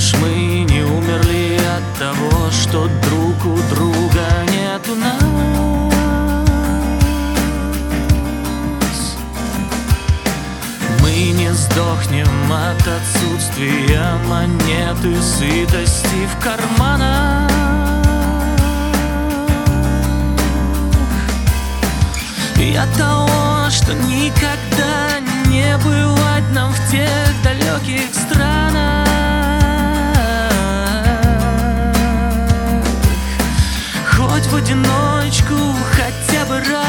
думаешь, мы не умерли от того, что друг у друга нету нас? Мы не сдохнем от отсутствия монеты сытости в карманах и от того, что никогда не бывать нам в тех далеких странах. Хоть в одиночку хотя бы раз.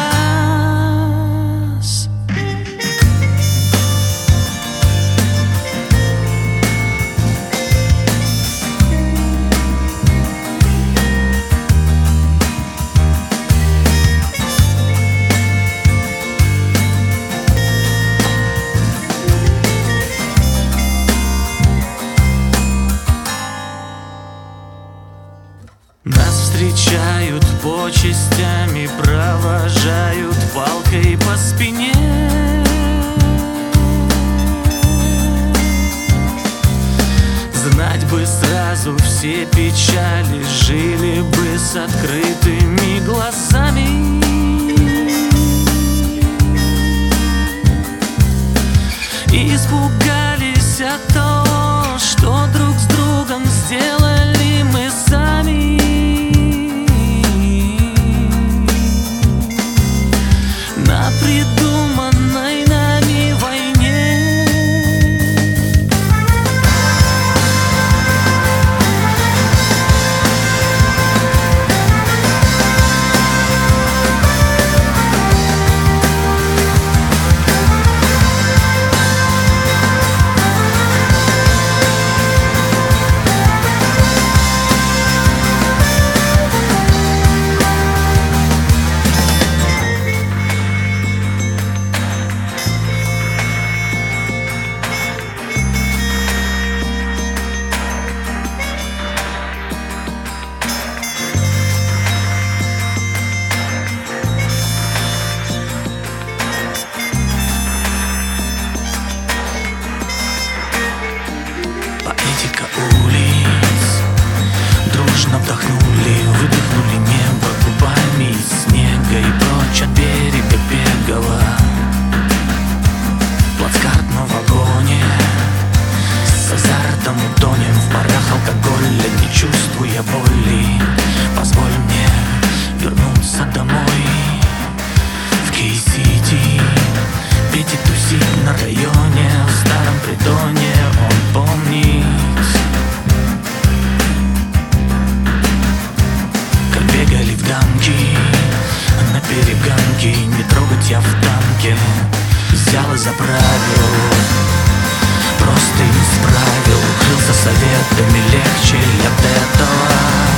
Нас встречают почестями, провожают палкой по спине. Знать бы сразу все печали, жили бы с открытыми глазами. И испугались от того, что друг с другом сделали мы сами. На придуманной нами войне. Поэтика улиц. Дружно вдохнули, выдохнули небо губами из снега и прочь от берега бегала. Плацкартном вагоне с азартом утонем в парах алкоголя, не чувствуя боли. Позволь мне вернуться домой в Кей-Сити. Петя тусит на районе, в старом притоне он помнит, как бегали в дамки на перегонки. Не трогать я в танке взял и заправил, просто не справил. Укрылся советами, легче ли от этого?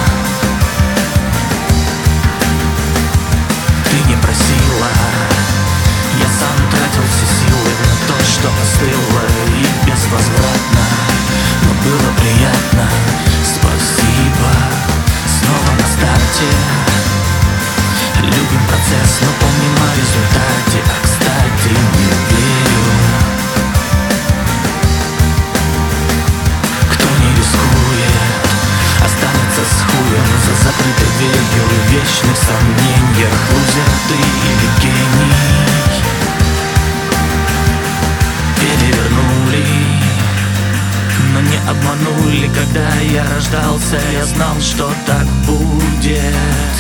Ты не просила, я сам тратил все силы на то, что остыло и безвозвратно. Но было приятно, спасибо. Снова на старте. Любим процесс, но помним о результате. А кстати, не верю, кто не рискует, останется с хуем за закрытой дверью. В вечных сомнениях, лузер ты или гений. Перевернули, но не обманули. Когда я рождался, я знал, что так будет.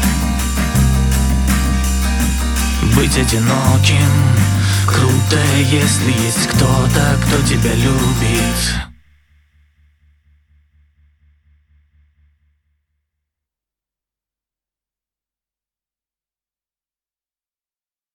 Быть одиноким круто, если есть кто-то, кто тебя любит.